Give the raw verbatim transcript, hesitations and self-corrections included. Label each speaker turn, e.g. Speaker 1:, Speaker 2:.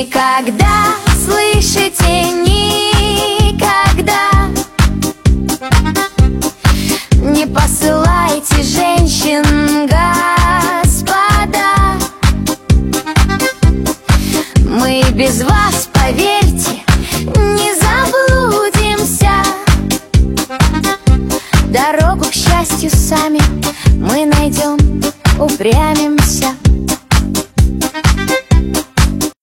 Speaker 1: Никогда, слышите, никогда не посылайте женщин, господа. Мы без вас, поверьте, не заблудимся. Дорогу к счастью сами мы найдем, упрямимся.